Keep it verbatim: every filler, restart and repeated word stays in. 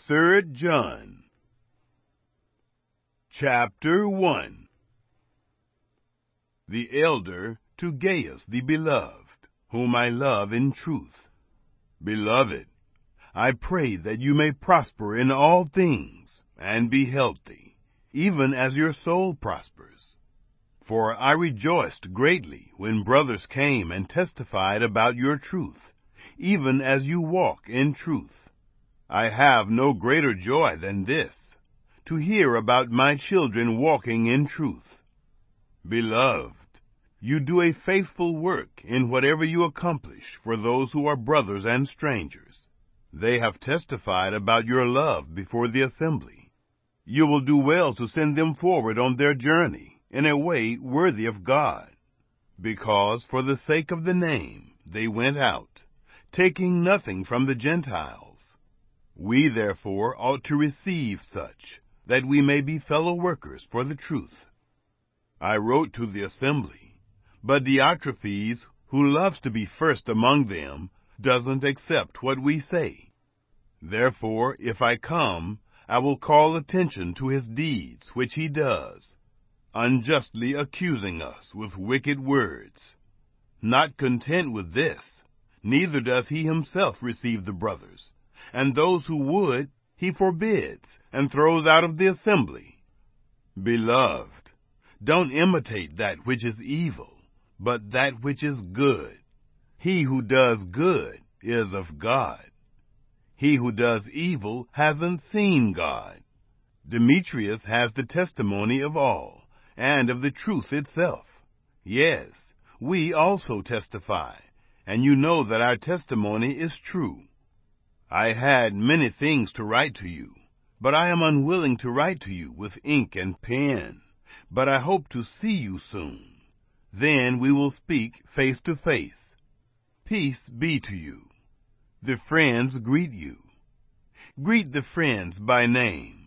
Third John, chapter one. The elder to Gaius the beloved, whom I love in truth. Beloved, I pray that you may prosper in all things, and be healthy, even as your soul prospers. For I rejoiced greatly when brothers came and testified about your truth, even as you walk in truth. I have no greater joy than this, to hear about my children walking in truth. Beloved, you do a faithful work in whatever you accomplish for those who are brothers and strangers. They have testified about your love before the assembly. You will do well to send them forward on their journey in a way worthy of God, because for the sake of the name they went out, taking nothing from the Gentiles. We therefore ought to receive such, that we may be fellow workers for the truth. I wrote to the assembly, but Diotrephes, who loves to be first among them, doesn't accept what we say. Therefore, if I come, I will call attention to his deeds which he does, unjustly accusing us with wicked words. Not content with this, neither does he himself receive the brothers, and those who would he forbids and throws out of the assembly. Beloved, don't imitate that which is evil, but that which is good. He who does good is of God. He who does evil hasn't seen God. Demetrius has the testimony of all, and of the truth itself. Yes, we also testify, and you know that our testimony is true. I had many things to write to you, but I am unwilling to write to you with ink and pen. But I hope to see you soon. Then we will speak face to face. Peace be to you. The friends greet you. Greet the friends by name.